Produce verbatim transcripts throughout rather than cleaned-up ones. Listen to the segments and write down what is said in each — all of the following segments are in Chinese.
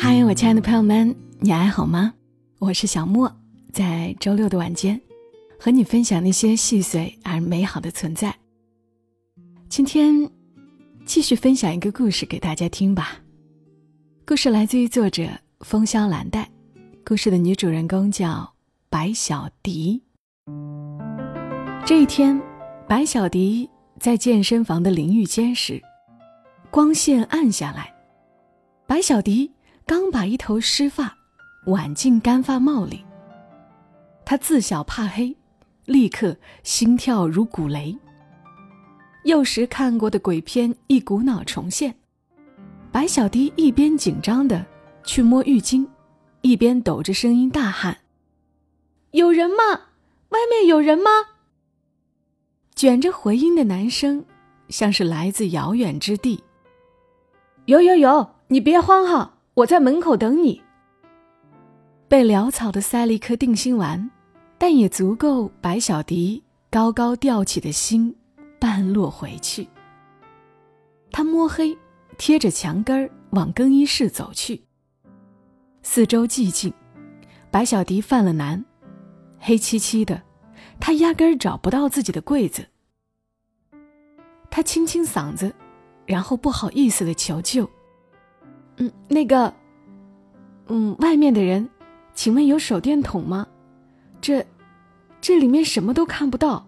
嗨，我亲爱的朋友们，你还好吗？我是小莫，在周六的晚间和你分享那些细碎而美好的存在。今天继续分享一个故事给大家听吧。故事来自于作者风萧兰黛，故事的女主人公叫白小迪。这一天，白小迪在健身房的淋浴间时，光线暗下来，白小迪刚把一头湿发挽进干发帽里，他自小怕黑，立刻心跳如鼓雷。幼时看过的鬼片一股脑重现，白小迪一边紧张地去摸浴巾，一边抖着声音大喊：有人吗？外面有人吗？卷着回音的男声像是来自遥远之地。有有有，你别慌哈，我在门口等你。被潦草地塞了一颗定心丸，但也足够白小迪高高吊起的心半落回去。他摸黑贴着墙根儿往更衣室走去。四周寂静，白小迪犯了难，黑漆漆的，他压根儿找不到自己的柜子。他清清嗓子，然后不好意思地求救：嗯，那个嗯，外面的人，请问有手电筒吗？这这里面什么都看不到。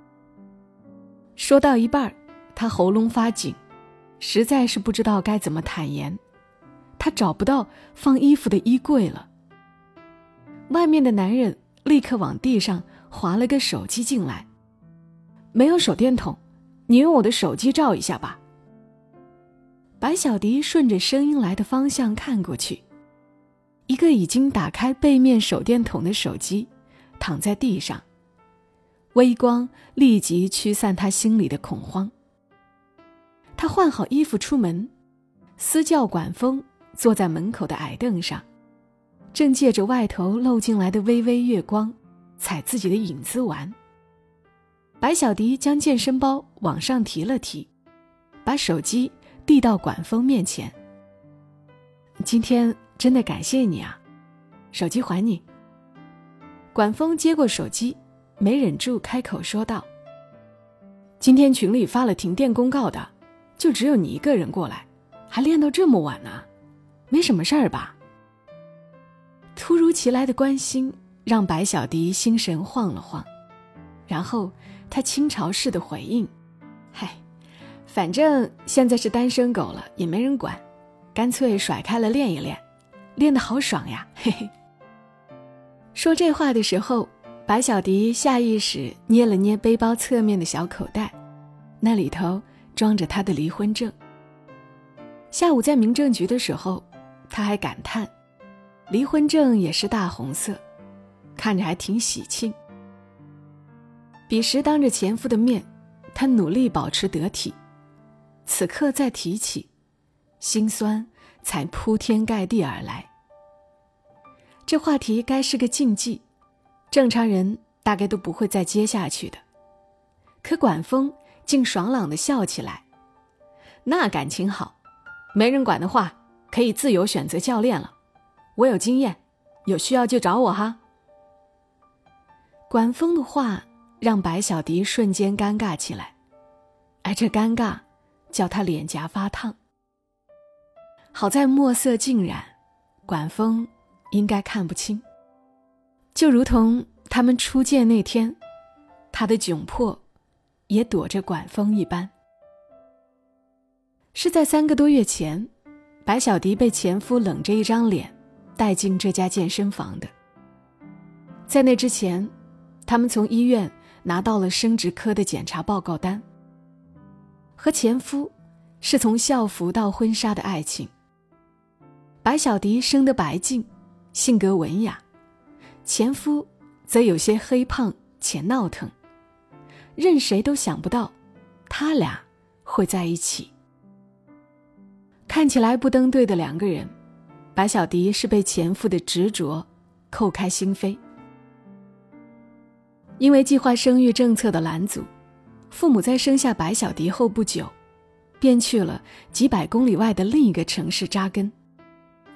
说到一半，他喉咙发紧，实在是不知道该怎么坦言。他找不到放衣服的衣柜了。外面的男人立刻往地上划了个手机进来：没有手电筒，你用我的手机照一下吧。白小迪顺着声音来的方向看过去，一个已经打开背面手电筒的手机躺在地上，微光立即驱散他心里的恐慌。他换好衣服出门，私教管风坐在门口的矮凳上，正借着外头漏进来的微微月光踩自己的影子玩。白小迪将健身包往上提了提，把手机递到管风面前：今天真的感谢你啊，手机还你。管风接过手机，没忍住开口说道：今天群里发了停电公告的，就只有你一个人过来，还练到这么晚呢，没什么事儿吧？突如其来的关心让白小迪心神晃了晃，然后他倾巢似的回应：嗨，反正现在是单身狗了，也没人管，干脆甩开了练一练，练得好爽呀，嘿嘿。说这话的时候，白小迪下意识捏了捏背包侧面的小口袋，那里头装着他的离婚证。下午在民政局的时候，他还感叹离婚证也是大红色，看着还挺喜庆。彼时当着前夫的面，他努力保持得体，此刻再提起，心酸才铺天盖地而来。这话题该是个禁忌，正常人大概都不会再接下去的。可管风竟爽朗地笑起来：那感情好，没人管的话，可以自由选择教练了。我有经验，有需要就找我哈。管风的话让白小迪瞬间尴尬起来，而这尴尬叫他脸颊发烫。好在墨色浸染，管风应该看不清。就如同他们初见那天，他的窘迫也躲着管风一般。是在三个多月前，白小迪被前夫冷着一张脸带进这家健身房的。在那之前，他们从医院拿到了生殖科的检查报告单。和前夫是从校服到婚纱的爱情。白小迪生得白净，性格文雅，前夫则有些黑胖且闹腾，任谁都想不到他俩会在一起。看起来不登对的两个人，白小迪是被前夫的执着扣开心扉。因为计划生育政策的拦阻，父母在生下白小迪后不久，便去了几百公里外的另一个城市扎根。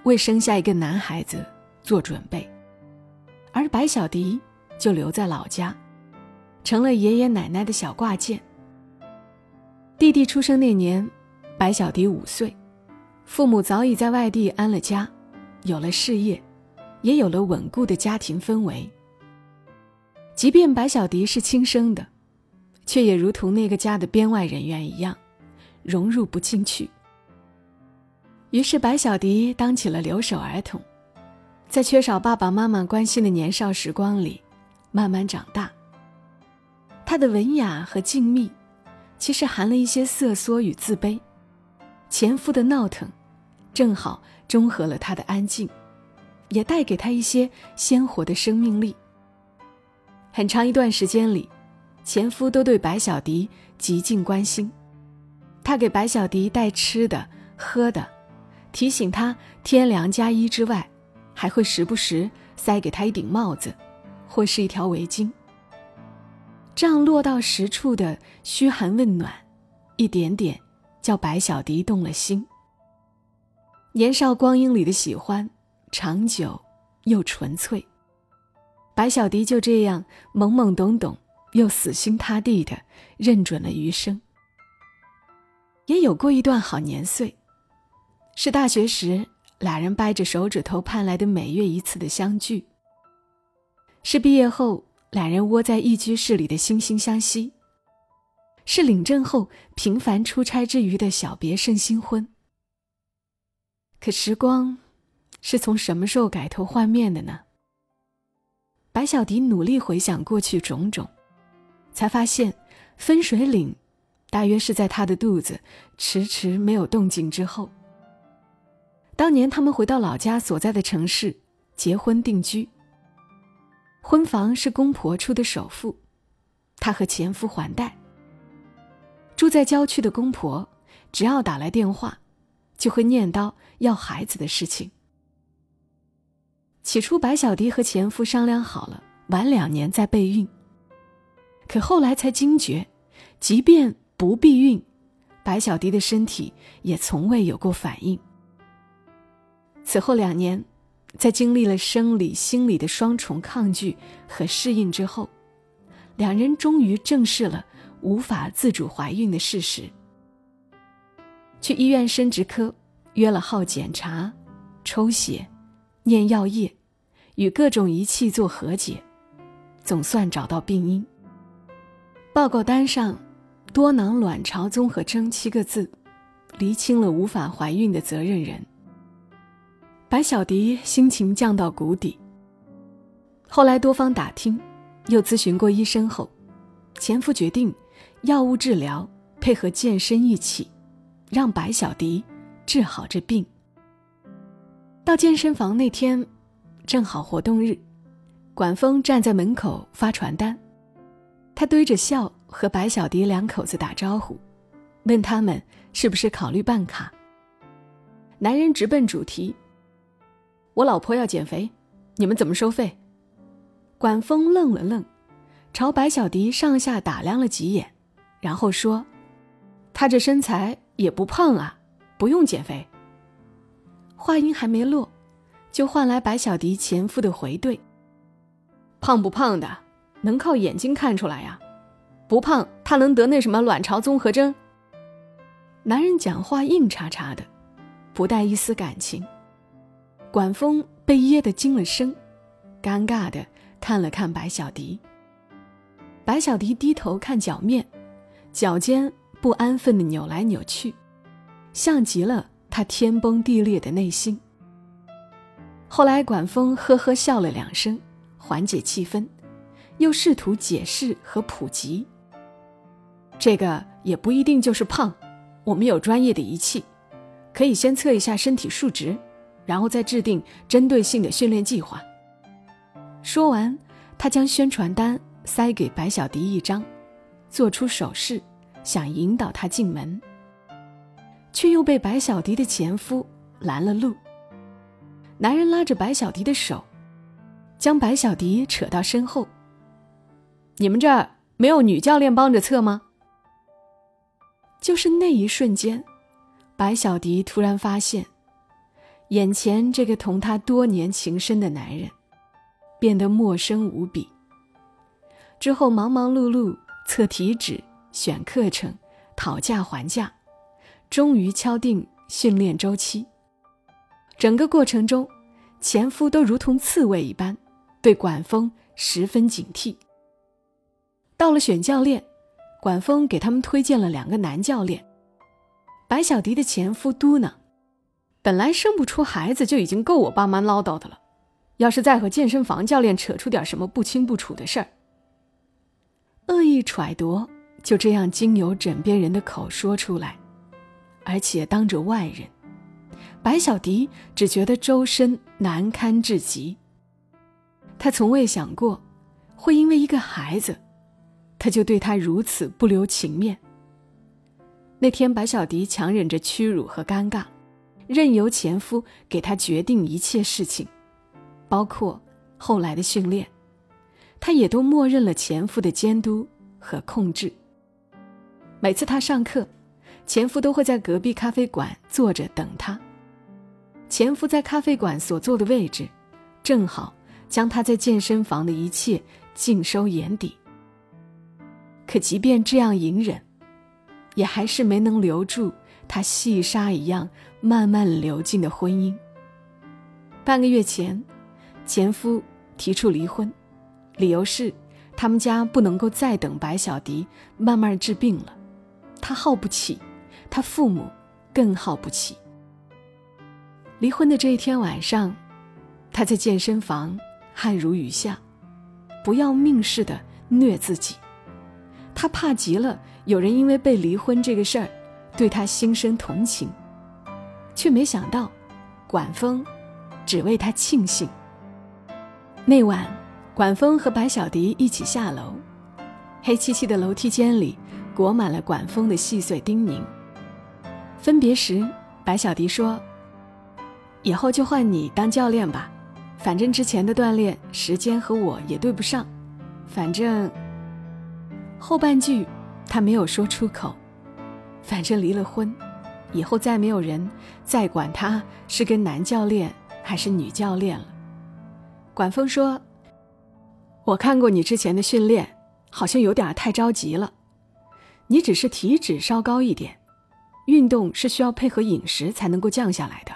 为生下一个男孩子做准备，而白小迪就留在老家，成了爷爷奶奶的小挂件。弟弟出生那年，白小迪五岁，父母早已在外地安了家，有了事业，也有了稳固的家庭氛围。即便白小迪是亲生的，却也如同那个家的编外人员一样，融入不进去。于是白小迪当起了留守儿童，在缺少爸爸妈妈关心的年少时光里慢慢长大。他的文雅和静谧其实含了一些瑟缩与自卑，前夫的闹腾正好中和了他的安静，也带给他一些鲜活的生命力。很长一段时间里，前夫都对白小迪极尽关心，他给白小迪带吃的喝的，提醒他天凉加衣之外，还会时不时塞给他一顶帽子或是一条围巾。这样落到实处的嘘寒问暖，一点点叫白小迪动了心。年少光阴里的喜欢长久又纯粹，白小迪就这样懵懵懂懂又死心塌地地认准了余生。也有过一段好年岁，是大学时俩人掰着手指头盼来的每月一次的相聚，是毕业后俩人窝在一居室里的惺惺相惜，是领证后频繁出差之余的小别胜新婚。可时光是从什么时候改头换面的呢？白小迪努力回想过去种种，才发现分水岭大约是在他的肚子迟迟没有动静之后。当年他们回到老家所在的城市结婚定居，婚房是公婆出的首付，他和前夫还贷。住在郊区的公婆只要打来电话，就会念叨要孩子的事情。起初白小迪和前夫商量好了晚两年再备孕，可后来才惊觉，即便不避孕，白小迪的身体也从未有过反应。此后两年，在经历了生理心理的双重抗拒和适应之后，两人终于正视了无法自主怀孕的事实。去医院生殖科约了号检查、抽血、念药液，与各种仪器做和解，总算找到病因。报告单上多囊卵巢综合征七个字，厘清了无法怀孕的责任人。白小迪心情降到谷底。后来多方打听，又咨询过医生后，前夫决定药物治疗配合健身一起，让白小迪治好这病。到健身房那天正好活动日，管峰站在门口发传单，他堆着笑和白小迪两口子打招呼，问他们是不是考虑办卡。男人直奔主题，我老婆要减肥，你们怎么收费？管峰愣了愣，朝白小迪上下打量了几眼，然后说，她这身材也不胖啊，不用减肥。话音还没落，就换来白小迪前夫的回怼，胖不胖的能靠眼睛看出来呀，不胖他能得那什么卵巢综合征？男人讲话硬叉叉的，不带一丝感情。管峰被噎得惊了声，尴尬地看了看白小迪。白小迪低头看脚面，脚尖不安分地扭来扭去，像极了他天崩地裂的内心。后来管峰呵呵笑了两声，缓解气氛，又试图解释和普及。这个也不一定就是胖，我们有专业的仪器，可以先测一下身体数值，然后再制定针对性的训练计划。说完，他将宣传单塞给白小迪一张，做出手势，想引导他进门，却又被白小迪的前夫拦了路。男人拉着白小迪的手，将白小迪扯到身后。你们这儿没有女教练帮着测吗？就是那一瞬间，白小迪突然发现， 眼前这个同他多年情深的男人变得陌生无比。之后忙忙碌碌测体脂、选课程、讨价还价，终于敲定训练周期。整个过程中，前夫都如同刺猬一般，对管风十分警惕。到了选教练，管风给他们推荐了两个男教练。白小迪的前夫嘟囔，本来生不出孩子就已经够我爸妈唠叨的了，要是再和健身房教练扯出点什么不清不楚的事儿。恶意揣度就这样经由枕边人的口说出来，而且当着外人，白小迪只觉得周身难堪至极。他从未想过会因为一个孩子，他就对他如此不留情面。那天白小迪强忍着屈辱和尴尬，任由前夫给他决定一切事情，包括后来的训练，他也都默认了前夫的监督和控制。每次他上课，前夫都会在隔壁咖啡馆坐着等他。前夫在咖啡馆所坐的位置，正好将他在健身房的一切尽收眼底。可即便这样隐忍，也还是没能留住他细沙一样慢慢流进的婚姻。半个月前，前夫提出离婚，理由是他们家不能够再等白小迪慢慢治病了，他耗不起，他父母更耗不起。离婚的这一天晚上，他在健身房汗如雨下，不要命似的虐自己。他怕极了有人因为被离婚这个事儿对他心生同情，却没想到管风只为他庆幸。那晚，管风和白小迪一起下楼，黑漆漆的楼梯间里裹满了管风的细碎叮咛。分别时，白小迪说，以后就换你当教练吧，反正之前的锻炼时间和我也对不上，反正……后半句他没有说出口，反正离了婚，以后再没有人再管他是跟男教练还是女教练了。管风说，我看过你之前的训练，好像有点太着急了，你只是体脂稍高一点，运动是需要配合饮食才能够降下来的。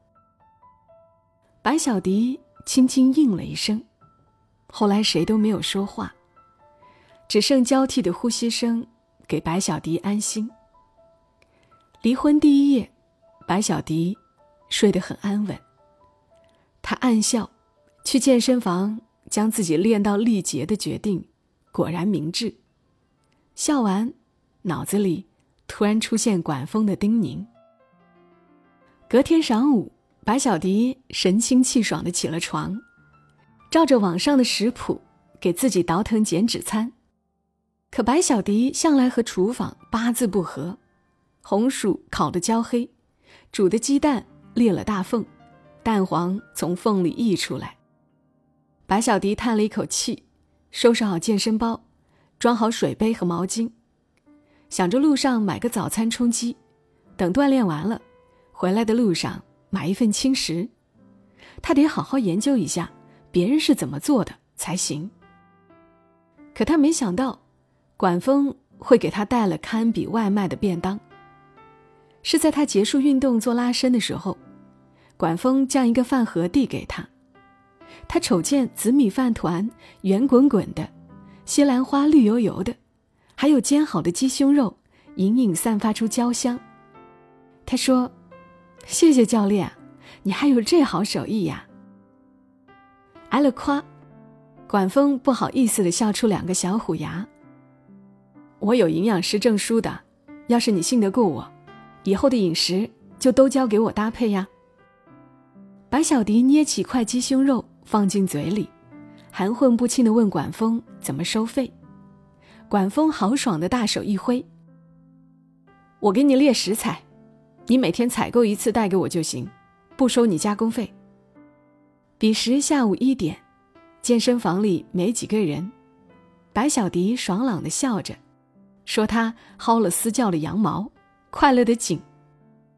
白小迪轻轻应了一声，后来谁都没有说话，只剩交替的呼吸声给白小迪安心。离婚第一夜，白小迪睡得很安稳。他暗笑，去健身房将自己练到力竭的决定果然明智。笑完，脑子里突然出现管风的叮咛。隔天晌午，白小迪神清气爽地起了床，照着网上的食谱给自己倒腾减脂餐。可白小迪向来和厨房八字不合，红薯烤得焦黑，煮的鸡蛋裂了大缝，蛋黄从缝里溢出来。白小迪叹了一口气，收拾好健身包，装好水杯和毛巾，想着路上买个早餐充饥，等锻炼完了，回来的路上买一份轻食。他得好好研究一下别人是怎么做的才行。可他没想到管风会给他带了堪比外卖的便当。是在他结束运动做拉伸的时候，管风将一个饭盒递给他。他瞅见紫米饭团圆滚滚的，西兰花绿油油的，还有煎好的鸡胸肉隐隐散发出焦香。他说，谢谢教练，你还有这好手艺呀。挨了夸，管风不好意思地笑出两个小虎牙。我有营养师证书的，要是你信得过我，以后的饮食就都交给我搭配呀。白小迪捏起块鸡胸肉放进嘴里，含混不清地问管风怎么收费。管风豪爽地大手一挥，我给你列食材，你每天采购一次带给我就行，不收你加工费。彼时下午一点，健身房里没几个人，白小迪爽朗地笑着，说他薅了私教的羊毛，快乐得紧。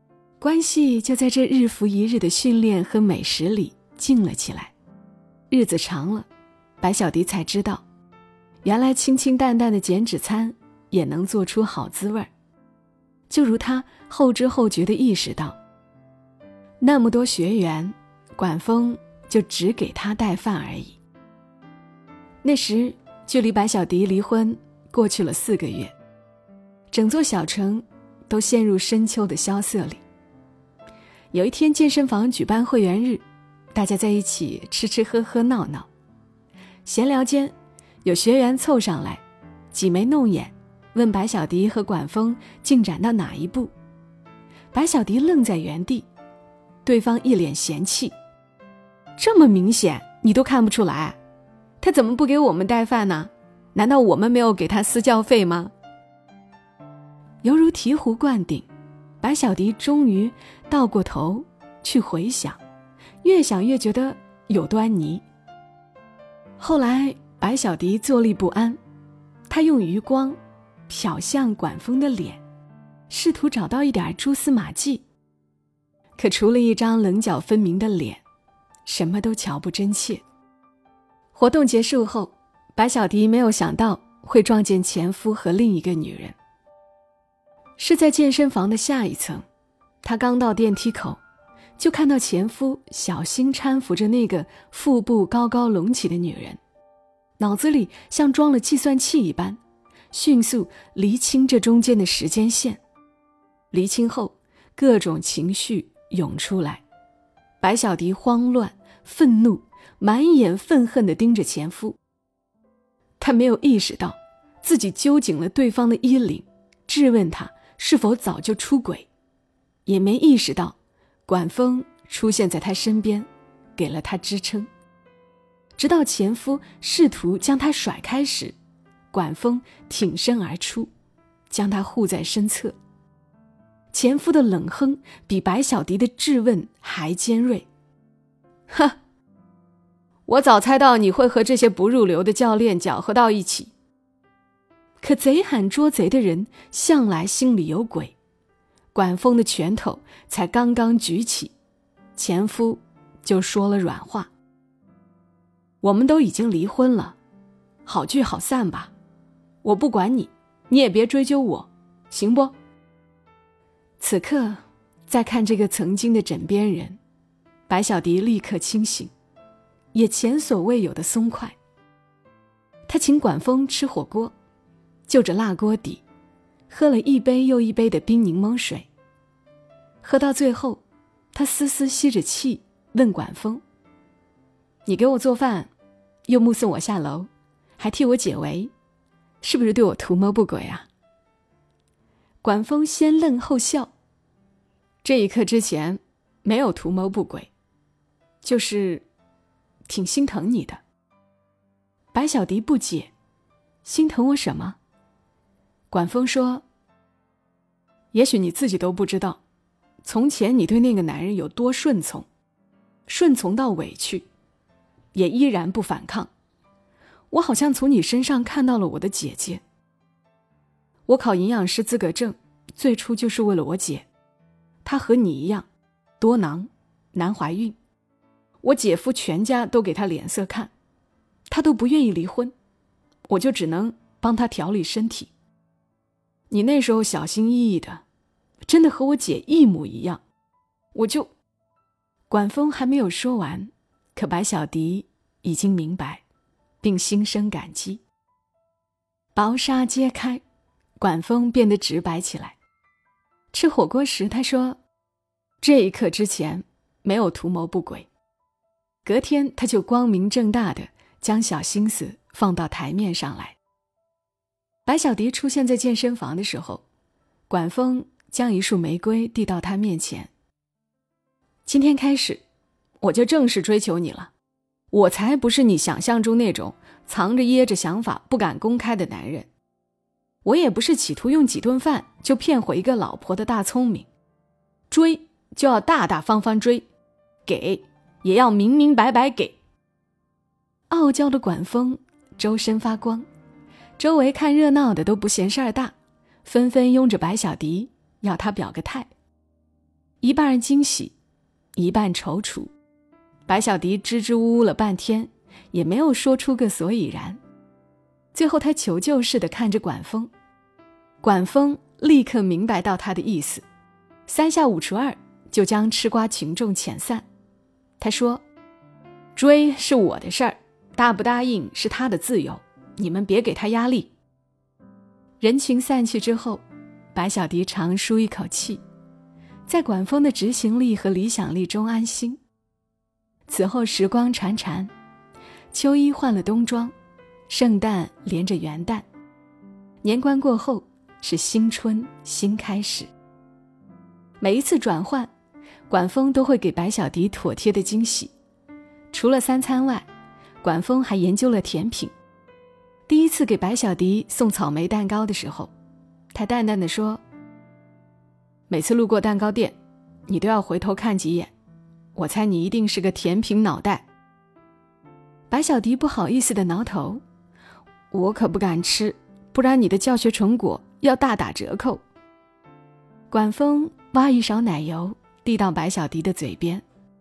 关系就在这日复一日的训练和美食里近了起来。日子长了，白小迪才知道，原来清清淡淡的减脂餐也能做出好滋味儿。就如他后知后觉地意识到，那么多学员，管峰就只给他带饭而已。那时距离白小迪离婚过去了四个月，整座小城都陷入深秋的萧瑟里。有一天健身房举办会员日，大家在一起吃吃喝喝闹闹。闲聊间，有学员凑上来挤眉弄眼，问白小迪和管峰进展到哪一步。白小迪愣在原地，对方一脸嫌弃，这么明显你都看不出来，他怎么不给我们带饭呢？难道我们没有给他私教费吗？犹如醍醐灌顶，白小迪终于倒过头去回想，越想越觉得有端倪。后来白小迪坐立不安，他用余光瞟向管峰的脸，试图找到一点蛛丝马迹，可除了一张棱角分明的脸，什么都瞧不真切。活动结束后，白小迪没有想到会撞见前夫和另一个女人。是在健身房的下一层，他刚到电梯口，就看到前夫小心搀扶着那个腹部高高隆起的女人，脑子里像装了计算器一般，迅速厘清这中间的时间线。厘清后，各种情绪涌出来，白小迪慌乱、愤怒，满眼愤恨地盯着前夫。他没有意识到自己揪紧了对方的衣领，质问他是否早就出轨，也没意识到管峰出现在他身边，给了他支撑。直到前夫试图将他甩开时，管峰挺身而出，将他护在身侧。前夫的冷哼比白小迪的质问还尖锐。哈，我早猜到你会和这些不入流的教练搅和到一起。可贼喊捉贼的人向来心里有鬼，管峰的拳头才刚刚举起，前夫就说了软话。我们都已经离婚了，好聚好散吧，我不管你，你也别追究我，行不？此刻再看这个曾经的枕边人，白小迪立刻清醒，也前所未有的松快。他请管峰吃火锅，就着辣锅底喝了一杯又一杯的冰柠檬水。喝到最后，他丝丝吸着气问管峰，你给我做饭，又目送我下楼，还替我解围，是不是对我图谋不轨啊？管峰先愣后笑，这一刻之前没有图谋不轨，就是挺心疼你的。白小迪不解，心疼我什么？管峰说，也许你自己都不知道，从前你对那个男人有多顺从，顺从到委屈，也依然不反抗。我好像从你身上看到了我的姐姐。我考营养师资格证，最初就是为了我姐，她和你一样，多囊，难怀孕。我姐夫全家都给她脸色看，她都不愿意离婚，我就只能帮她调理身体。你那时候小心翼翼的，真的和我姐一模一样，我就……管峰还没有说完，可白小迪已经明白，并心生感激。薄纱揭开，管峰变得直白起来。吃火锅时他说，这一刻之前没有图谋不轨，隔天他就光明正大的将小心思放到台面上来。白小迪出现在健身房的时候，管峰将一束玫瑰递到他面前。今天开始，我就正式追求你了，我才不是你想象中那种藏着掖着想法不敢公开的男人，我也不是企图用几顿饭就骗回一个老婆的大聪明。追就要大大方方追，给也要明明白白给。傲娇的管峰周身发光，周围看热闹的都不嫌事儿大，纷纷拥着白小迪要他表个态。 一半惊喜，一半踌躇。白小迪支支吾吾了半天，也没有说出个所以然。最后他求救似的看着管风，管风立刻明白到他的意思，三下五除二就将吃瓜群众遣散。他说，追是我的事儿，答不答应是他的自由，你们别给他压力。人群散去之后，白小迪长舒一口气，在管风的执行力和理想力中安心。此后时光潺潺，秋衣换了冬装，圣诞连着元旦，年关过后是新春新开始。每一次转换，管风都会给白小迪妥帖的惊喜。除了三餐外，管风还研究了甜品。第一次给白小迪送草莓蛋糕的时候，他淡淡地说，每次路过蛋糕店，你都要回头看几眼，我猜你一定是个甜品脑袋。白小迪不好意思地挠头，我可不敢吃，不然你的教学成果要大打折扣。管风挖一勺奶油递到白小迪的嘴边，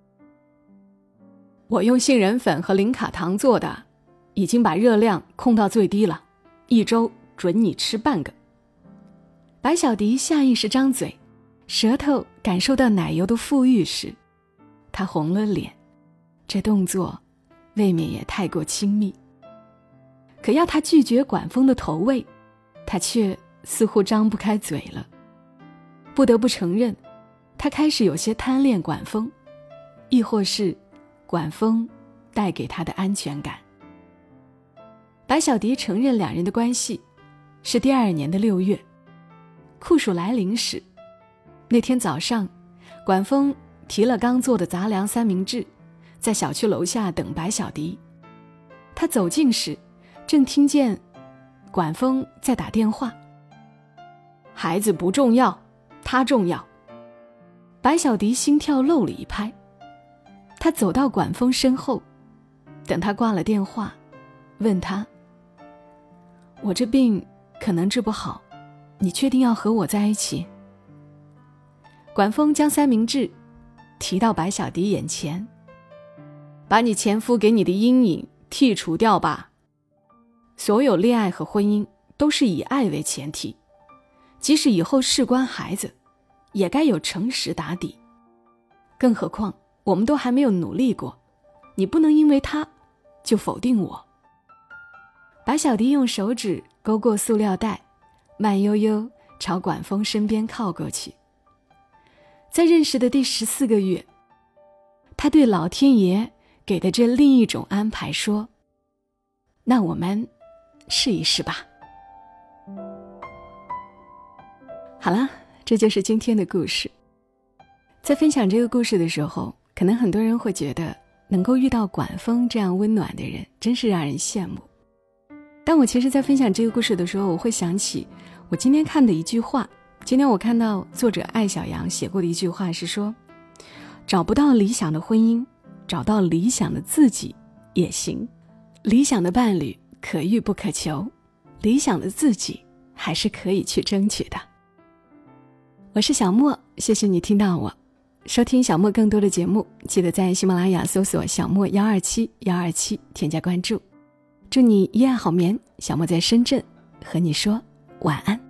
我用杏仁粉和零卡糖做的，已经把热量控到最低了，一周准你吃半个。白小迪下意识张嘴，舌头感受到奶油的馥郁时，他红了脸，这动作未免也太过亲密。可要他拒绝管风的投喂，他却似乎张不开嘴了。不得不承认，他开始有些贪恋管风，亦或是管风带给他的安全感。白小迪承认两人的关系是第二年的六月，酷暑来临时，那天早上，管风提了刚做的杂粮三明治，在小区楼下等白小迪。他走近时，正听见管风在打电话。孩子不重要，他重要。白小迪心跳漏了一拍，他走到管风身后，等他挂了电话，问他，我这病可能治不好，你确定要和我在一起？管风将三明治提到白小迪眼前，把你前夫给你的阴影剔除掉吧。所有恋爱和婚姻都是以爱为前提，即使以后事关孩子，也该有诚实打底。更何况我们都还没有努力过，你不能因为他就否定我。白小迪用手指勾过塑料袋，慢悠悠朝管风身边靠过去。在认识的第十四个月，他对老天爷给的这另一种安排说，那我们试一试吧。好了，这就是今天的故事。在分享这个故事的时候，可能很多人会觉得能够遇到管风这样温暖的人真是让人羡慕。但我其实在分享这个故事的时候，我会想起我今天看的一句话。今天我看到作者艾小羊写过的一句话是说，找不到理想的婚姻，找到理想的自己也行。理想的伴侣可遇不可求，理想的自己还是可以去争取的。我是小莫，谢谢你听到我。收听小莫更多的节目，记得在喜马拉雅搜索小莫一二七一二七添加关注。祝你一夜好眠，小莫在深圳和你说晚安。